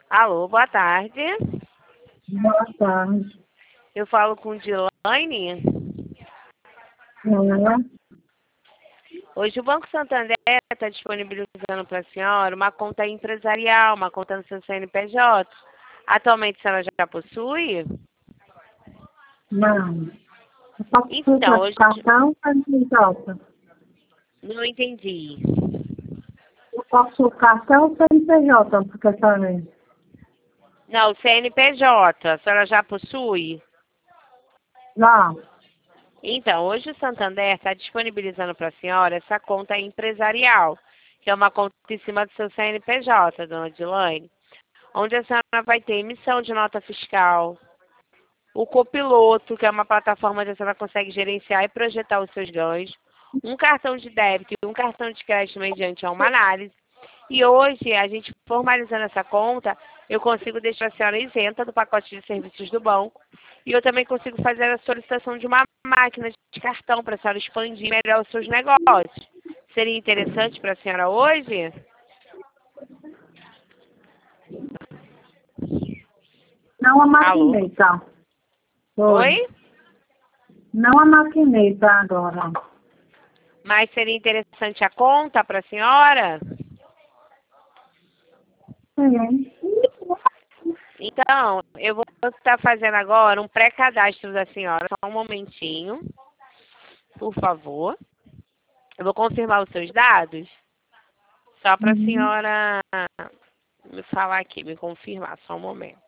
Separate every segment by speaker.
Speaker 1: Alô, boa tarde.
Speaker 2: Boa tarde.
Speaker 1: Eu falo com Dilaine. Hoje o Banco Santander está disponibilizando para a senhora uma conta empresarial, uma conta no seu CNPJ. Atualmente a senhora já possui?
Speaker 2: Não. Eu posso
Speaker 1: Então, hoje
Speaker 2: cartão CNPJ?
Speaker 1: não entendi.
Speaker 2: Eu posso cartão CNPJ, porque eu falei.
Speaker 1: Não, o CNPJ, a senhora já possui?
Speaker 2: Não.
Speaker 1: Então, hoje o Santander está disponibilizando para a senhora essa conta empresarial, que é uma conta em cima do seu CNPJ, dona Dilaine, onde a senhora vai ter emissão de nota fiscal, o copiloto, que é uma plataforma onde a senhora consegue gerenciar e projetar os seus ganhos, um cartão de débito e um cartão de crédito mediante uma análise. E hoje, a gente formalizando essa conta, eu consigo deixar a senhora isenta do pacote de serviços do banco. E eu também consigo fazer a solicitação de uma máquina de cartão para a senhora expandir melhor os seus negócios. Seria interessante para a senhora hoje?
Speaker 2: Não a
Speaker 1: Alô?
Speaker 2: maquineta. Oi.
Speaker 1: Oi?
Speaker 2: Não a maquineta agora.
Speaker 1: Mas seria interessante a conta para a senhora?
Speaker 2: Sim.
Speaker 1: Então, eu vou estar fazendo agora um pré-cadastro da senhora. Só um momentinho, por favor. Eu vou confirmar os seus dados, só para a
Speaker 2: Uhum.
Speaker 1: senhora me falar aqui, me confirmar, só um momento.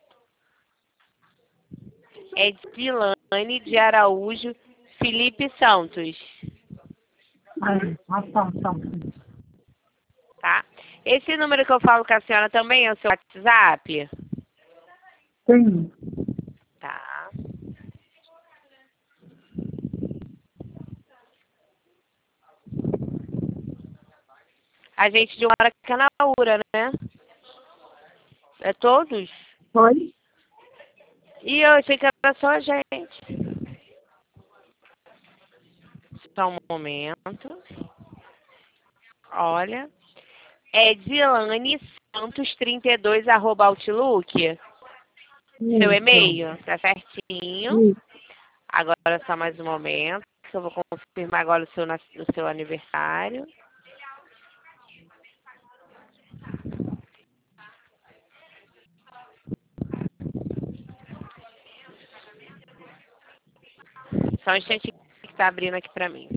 Speaker 1: É Dilane de Araújo Felipe Santos,
Speaker 2: Tá.
Speaker 1: tá? Esse número que eu falo com a senhora também é o seu WhatsApp?
Speaker 2: Sim.
Speaker 1: Tá. A gente de uma hora que é na URA, né? É todos?
Speaker 2: Oi?
Speaker 1: E eu achei que era só a gente. Só um momento. Olha. É Dilane Santos 32 @outlook. Seu
Speaker 2: Isso.
Speaker 1: e-mail, tá certinho.
Speaker 2: Isso.
Speaker 1: Agora só mais um momento, que eu vou confirmar agora o seu aniversário. Só um instantinho que tá abrindo aqui pra mim.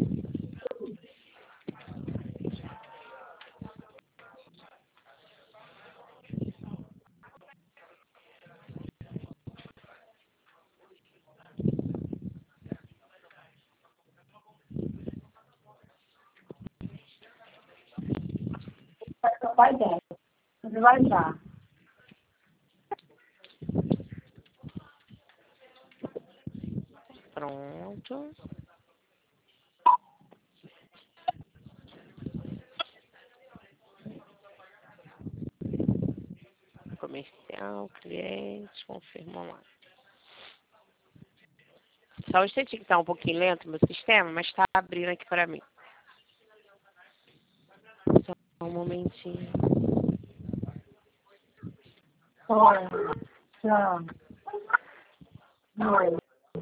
Speaker 2: Vai dar. Você vai dar.
Speaker 1: Pronto. Comercial, cliente, confirma lá. Só um instantinho que tá um pouquinho lento o meu sistema, mas tá abrindo aqui pra mim. Só um momentinho.
Speaker 2: Olha. Tchau. Oi.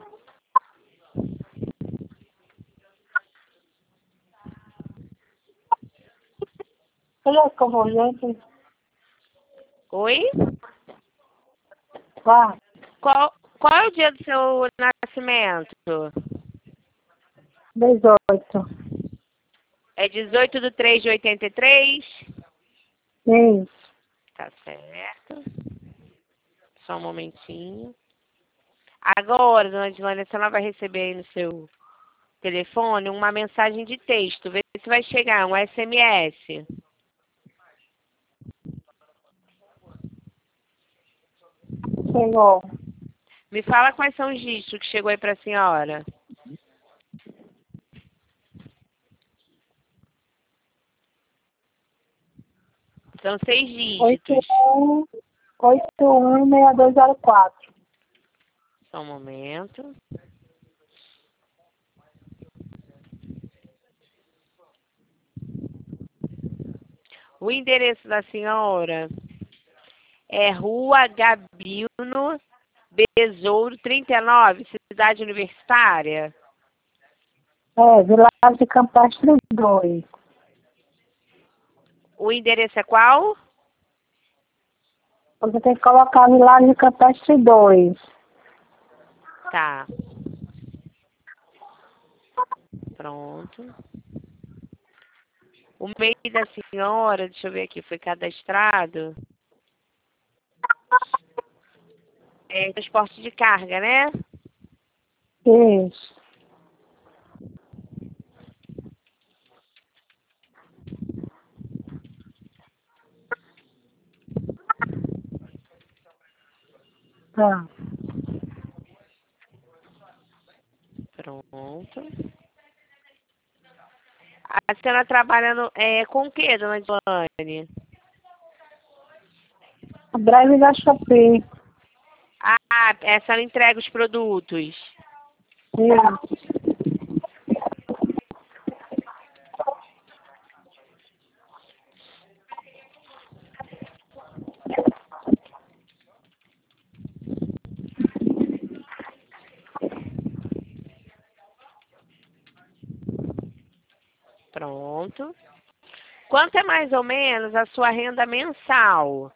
Speaker 2: Olha a convulgente.
Speaker 1: Oi?
Speaker 2: Vá.
Speaker 1: Qual é o dia do seu nascimento?
Speaker 2: 18.
Speaker 1: É 18/3/83?
Speaker 2: Isso.
Speaker 1: Tá certo. Só um momentinho. Agora, dona Dilane, a senhora vai receber aí no seu telefone uma mensagem de texto. Vê se vai chegar, um SMS.
Speaker 2: Chegou.
Speaker 1: Me fala quais são os dígitos que chegou aí para a senhora. São 6 dígitos.
Speaker 2: 816204.
Speaker 1: Só um momento. O endereço da senhora É Rua Gabino Besouro 39, Cidade Universitária.
Speaker 2: É, Vilares de Campestre 2.
Speaker 1: O endereço é qual?
Speaker 2: Você tem que colocar Vilares de Campestre 2.
Speaker 1: Tá. Pronto. O MEI da senhora, deixa eu ver aqui, foi cadastrado. É transporte de carga, né?
Speaker 2: Isso. Tá.
Speaker 1: Pronto. A senhora trabalha com o que, dona Dilane?
Speaker 2: A breve da Shopee.
Speaker 1: Ah, a senhora entrega os produtos.
Speaker 2: Isso.
Speaker 1: Pronto. Quanto é mais ou menos a sua renda mensal?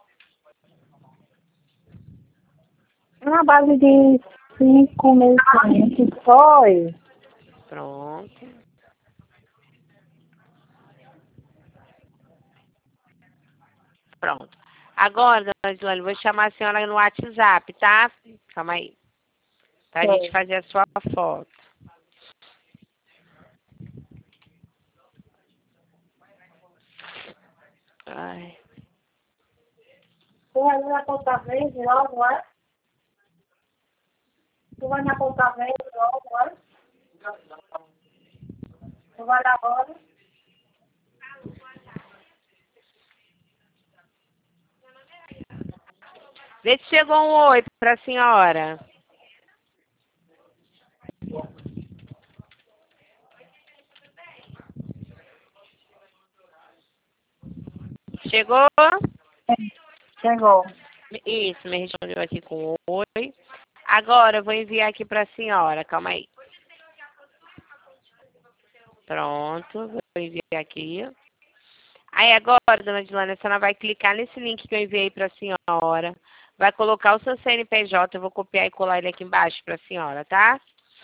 Speaker 2: Na base de 5.500 foi.
Speaker 1: Pronto. Pronto. Agora, dona Dilane, vou chamar a senhora no WhatsApp, tá? Calma aí. Pra gente
Speaker 2: Foi.
Speaker 1: fazer a sua foto. Ai.
Speaker 2: Tu vai na conta verde logo, é? Tu vai na conta verde logo, é? Tu vai lá agora?
Speaker 1: Vê se chegou um oi pra senhora. Chegou?
Speaker 2: Chegou.
Speaker 1: Isso, me respondeu aqui com oi. Agora eu vou enviar aqui pra senhora. Calma aí. Pronto, vou enviar aqui. Aí agora, dona Dilane, a senhora vai clicar nesse link que eu enviei para a senhora. Vai colocar o seu CNPJ, eu vou copiar e colar ele aqui embaixo para a senhora, tá?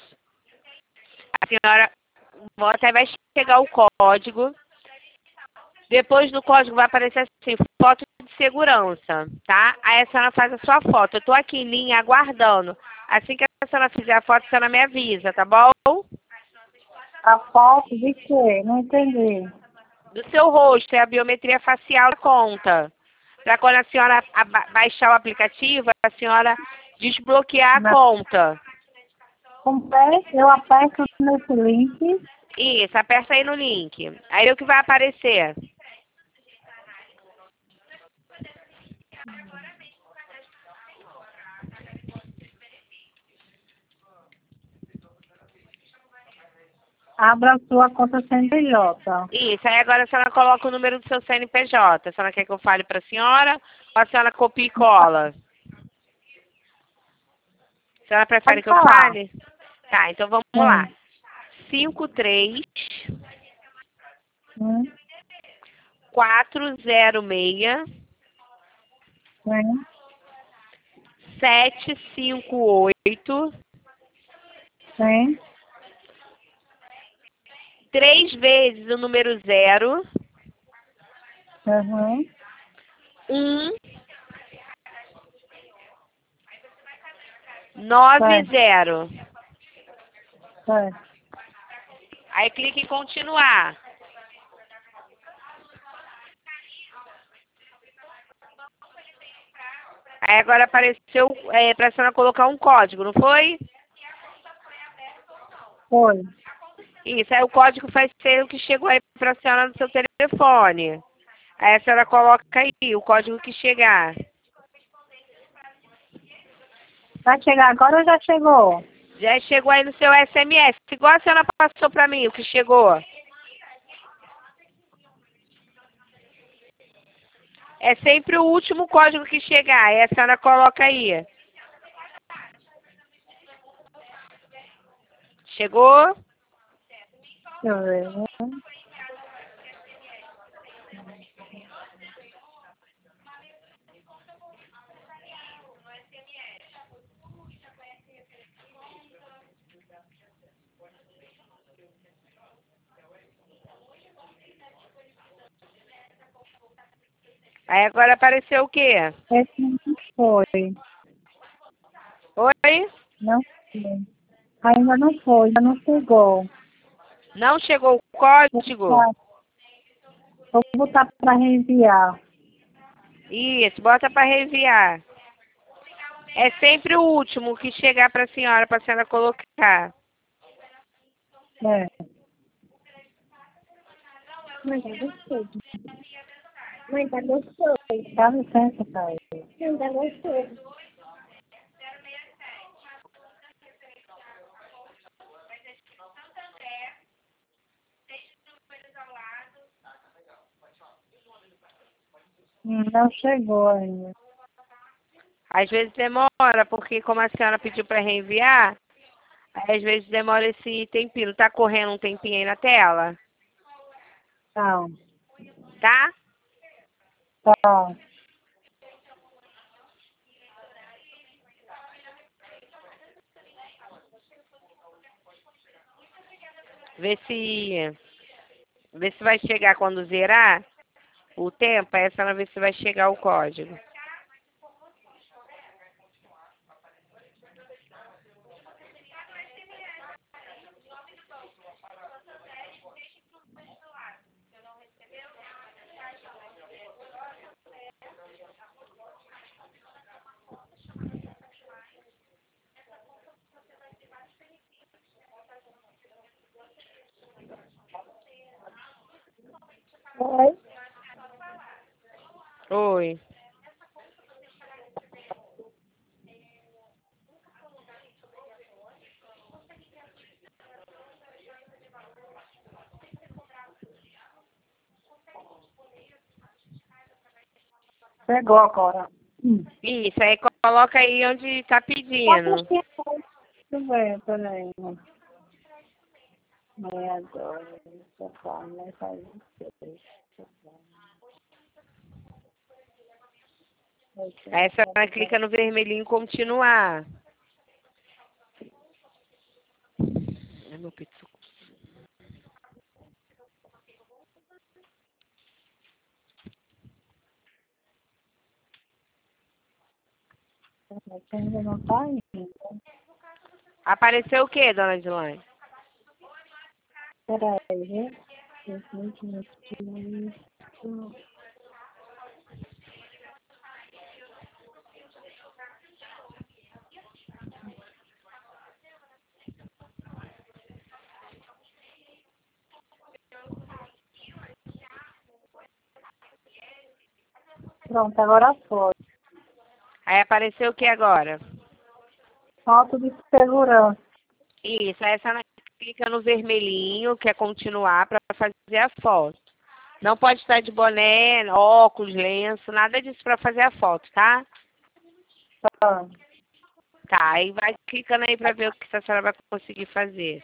Speaker 1: A senhora bota, aí vai chegar o código. Depois do código vai aparecer assim, foto de segurança, tá? Aí a senhora faz a sua foto. Eu tô aqui em linha aguardando. Assim que a senhora fizer a foto, a senhora me avisa, tá bom?
Speaker 2: A foto de quê? Não entendi.
Speaker 1: Do seu rosto, é a biometria facial da conta. Para quando a senhora baixar o aplicativo, a senhora desbloquear a
Speaker 2: Não.
Speaker 1: conta.
Speaker 2: Como é? Eu aperto nesse link.
Speaker 1: Isso, aperta aí no link. Aí o que vai aparecer?
Speaker 2: Abra a sua conta CNPJ.
Speaker 1: Isso, aí agora a senhora coloca o número do seu CNPJ. A senhora quer que eu fale para a senhora ou a senhora copia e cola? A senhora prefere
Speaker 2: Pode
Speaker 1: que eu
Speaker 2: falar.
Speaker 1: fale? Tá, então vamos lá. 53
Speaker 2: Hum.
Speaker 1: 406
Speaker 2: Sim.
Speaker 1: 758
Speaker 2: Sim.
Speaker 1: 3 vezes o número 0
Speaker 2: Uhum.
Speaker 1: 1 90.
Speaker 2: Certo.
Speaker 1: Aí clique em continuar. Aí agora apareceu para a senhora colocar um código, não foi?
Speaker 2: Foi.
Speaker 1: Isso, aí o código vai ser o que chegou aí para a senhora no seu telefone. Aí a senhora coloca aí o código que chegar.
Speaker 2: Vai chegar agora ou já chegou?
Speaker 1: Já chegou aí no seu SMS, igual a senhora passou para mim, o que chegou. É sempre o último código que chegar. E a senhora coloca aí. Chegou?
Speaker 2: Deixa eu ver, né?
Speaker 1: Aí agora apareceu o quê?
Speaker 2: Esse não foi.
Speaker 1: Oi?
Speaker 2: Não foi. Ainda não foi, ainda não chegou.
Speaker 1: Não chegou o
Speaker 2: Vou
Speaker 1: código?
Speaker 2: botar para reenviar.
Speaker 1: Isso, bota para reenviar. É sempre o último que chegar para a senhora colocar.
Speaker 2: É. Mãe, tá gostoso. Mãe, tá gostoso. Dá licença, pai. Mãe, tá gostoso. Não chegou ainda.
Speaker 1: Às vezes demora, porque como a senhora pediu para reenviar, aí às vezes demora esse tempinho. Tá correndo um tempinho aí na tela?
Speaker 2: Tá,
Speaker 1: Tá?
Speaker 2: tá.
Speaker 1: Vê se vai chegar quando zerar o tempo, aí a senhora vê se vai chegar o código.
Speaker 2: Oi?
Speaker 1: Oi.
Speaker 2: Chegou agora.
Speaker 1: Isso, aí coloca aí onde tá pedindo.
Speaker 2: Deixa eu ver, peraí. 62, conforme faz 26.
Speaker 1: Aí a senhora clica no vermelhinho continuar. Ai, meu peito.
Speaker 2: Ainda não tá indo.
Speaker 1: Apareceu o que, dona Dilane?
Speaker 2: Peraí, viu? 20, Pronto, agora foi.
Speaker 1: Aí apareceu o que agora?
Speaker 2: Foto de segurança.
Speaker 1: Isso, aí a senhora clica no vermelhinho, que é continuar para fazer a foto. Não pode estar de boné, óculos, lenço, nada disso para fazer a foto, tá?
Speaker 2: Tá.
Speaker 1: Tá, aí vai clicando aí para ver o que a senhora vai conseguir fazer.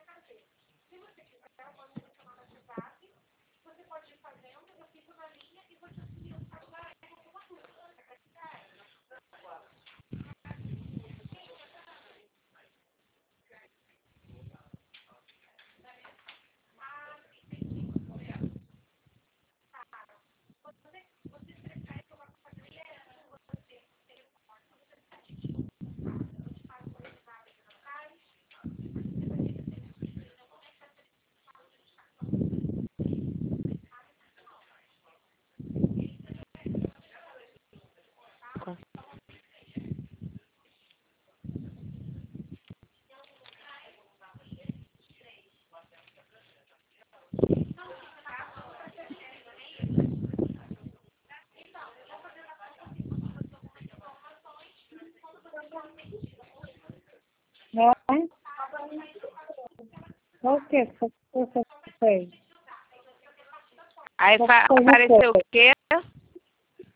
Speaker 2: Né? O que você fez?
Speaker 1: Aí
Speaker 2: Você fez o quê?
Speaker 1: apareceu o quê?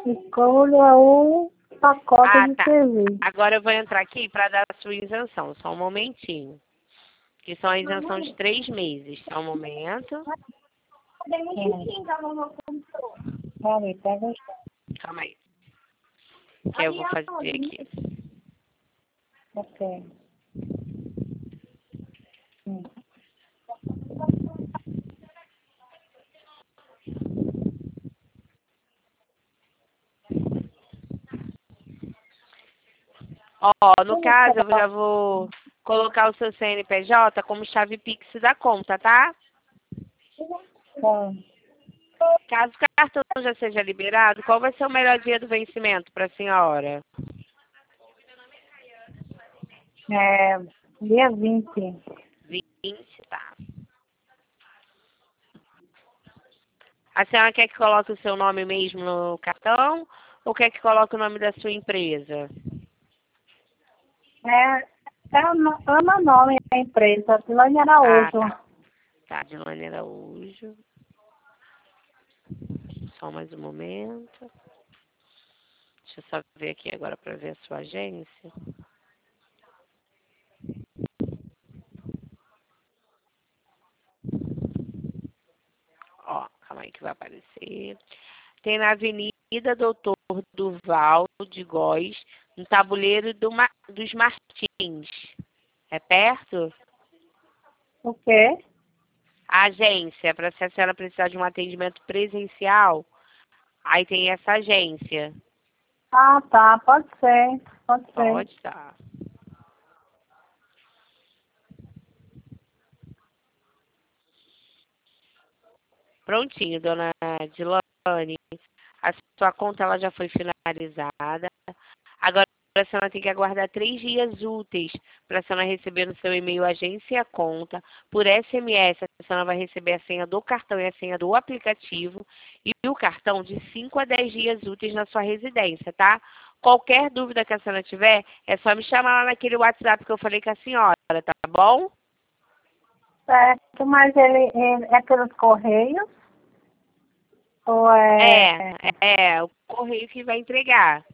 Speaker 2: Escolha o pacote
Speaker 1: Ah,
Speaker 2: de
Speaker 1: tá.
Speaker 2: serviço.
Speaker 1: Agora eu vou entrar aqui para dar a sua isenção. Só um momentinho. Que são a isenção de 3 meses. Só um momento.
Speaker 2: Vale, pega.
Speaker 1: Calma aí. Que eu vou fazer aqui.
Speaker 2: Ok.
Speaker 1: Ó, no caso, eu já vou colocar o seu CNPJ como chave Pix da conta, tá?
Speaker 2: Tá.
Speaker 1: Caso o cartão já seja liberado, qual vai ser o melhor dia do vencimento para a senhora?
Speaker 2: Dia 20.
Speaker 1: 20, tá. A senhora quer que coloque o seu nome mesmo no cartão ou quer que coloque o nome da sua empresa?
Speaker 2: É o nome da empresa, Tilane
Speaker 1: Ah,
Speaker 2: Araújo.
Speaker 1: tá. Tá, de maneira Araújo. Só mais um momento. Deixa eu só ver aqui agora para ver a sua agência. Ó, calma aí que vai aparecer. Tem na Avenida Doutor Durval de Góes, no Tabuleiro dos Martins. É perto?
Speaker 2: O quê?
Speaker 1: A agência, para se a senhora precisar de um atendimento presencial, aí tem essa agência.
Speaker 2: Ah, tá. Pode ser. Pode ser.
Speaker 1: Pode estar. Prontinho, dona Dilane. A sua conta ela já foi finalizada. Agora a senhora tem que aguardar 3 dias úteis para a senhora receber no seu e-mail agência conta. Por SMS, a senhora vai receber a senha do cartão e a senha do aplicativo. E o cartão de 5 a 10 dias úteis na sua residência, tá? Qualquer dúvida que a senhora tiver, é só me chamar lá naquele WhatsApp que eu falei com a senhora, tá bom?
Speaker 2: Certo, mas ele é pelos correios? Ou é...
Speaker 1: O correio que vai entregar.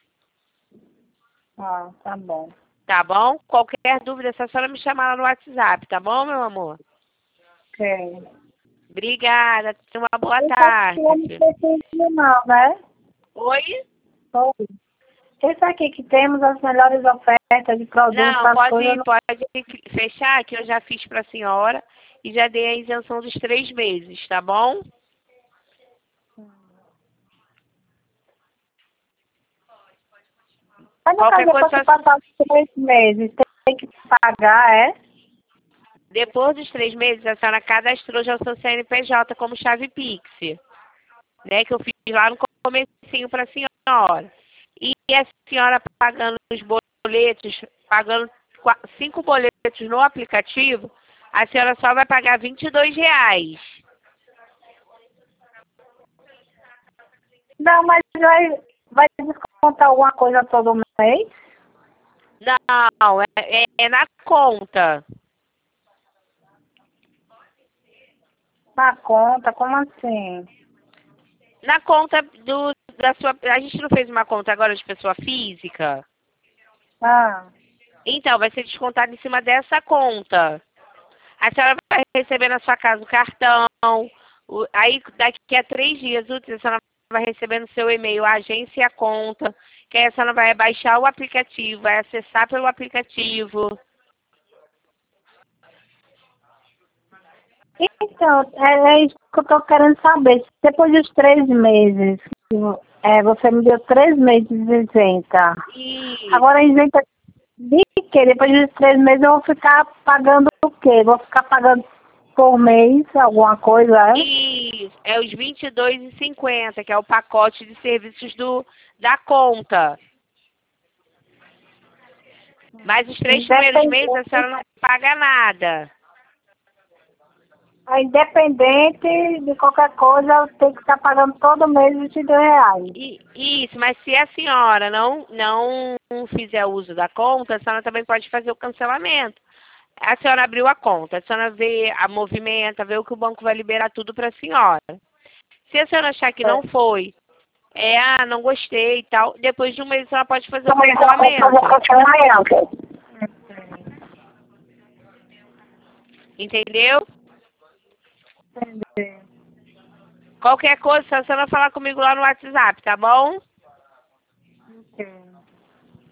Speaker 2: Ah, tá bom.
Speaker 1: Tá bom? Qualquer dúvida, é só a senhora me chamar lá no WhatsApp, tá bom, meu amor?
Speaker 2: Ok.
Speaker 1: Obrigada. Tenha uma boa
Speaker 2: Esse aqui
Speaker 1: tarde.
Speaker 2: eu não preciso não, né?
Speaker 1: Oi?
Speaker 2: Oi. Esse aqui que temos as melhores ofertas de produtos,
Speaker 1: Não,
Speaker 2: as coisas...
Speaker 1: pode fechar que eu já fiz para a senhora e já dei a isenção dos 3 meses, tá bom?
Speaker 2: Mas no caso,
Speaker 1: Qualquer
Speaker 2: depois
Speaker 1: coisa,
Speaker 2: que passar os 3 meses, tem que pagar, é?
Speaker 1: depois dos 3 meses, a senhora cadastrou já o seu CNPJ como chave Pix, né? Que eu fiz lá no comecinho para a senhora. E a senhora pagando os boletos, pagando 5 boletos no aplicativo, a senhora só vai pagar R$ 22.
Speaker 2: Não, mas vai descontar alguma coisa todo mês?
Speaker 1: Não, é na conta.
Speaker 2: Na conta, como assim?
Speaker 1: Na conta da sua. A gente não fez uma conta agora de pessoa física?
Speaker 2: Ah,
Speaker 1: Então, vai ser descontado em cima dessa conta. A senhora vai receber na sua casa o cartão. Aí, daqui a 3 dias úteis, a senhora vai receber no seu e-mail a agência e a conta. Que aí a senhora vai baixar o aplicativo, vai acessar pelo aplicativo.
Speaker 2: então, é isso que eu tô querendo saber. Depois dos 3 meses, você me deu 3 meses isenta.
Speaker 1: E
Speaker 2: Agora, isenta de quê? Depois dos 3 meses eu vou ficar pagando o quê? Vou ficar pagando por mês alguma coisa, é?
Speaker 1: Isso, é os R$ 22,50, que é o pacote de serviços da conta. Mas os 3 primeiros meses a senhora não paga nada.
Speaker 2: Independente de qualquer coisa, eu tenho que estar pagando todo mês R$ 22.
Speaker 1: Isso, mas se a senhora não fizer uso da conta, a senhora também pode fazer o cancelamento. A senhora abriu a conta, a senhora vê a movimenta, vê o que o banco vai liberar tudo para a senhora. Se a senhora achar que não foi não gostei e tal. Depois de um mês ela pode fazer o
Speaker 2: Então, mas ela pode fazer
Speaker 1: cancelamento.
Speaker 2: cancelamento.
Speaker 1: Entendeu?
Speaker 2: Entendi.
Speaker 1: Qualquer coisa, só você não falar comigo lá no WhatsApp, tá bom?
Speaker 2: Ok.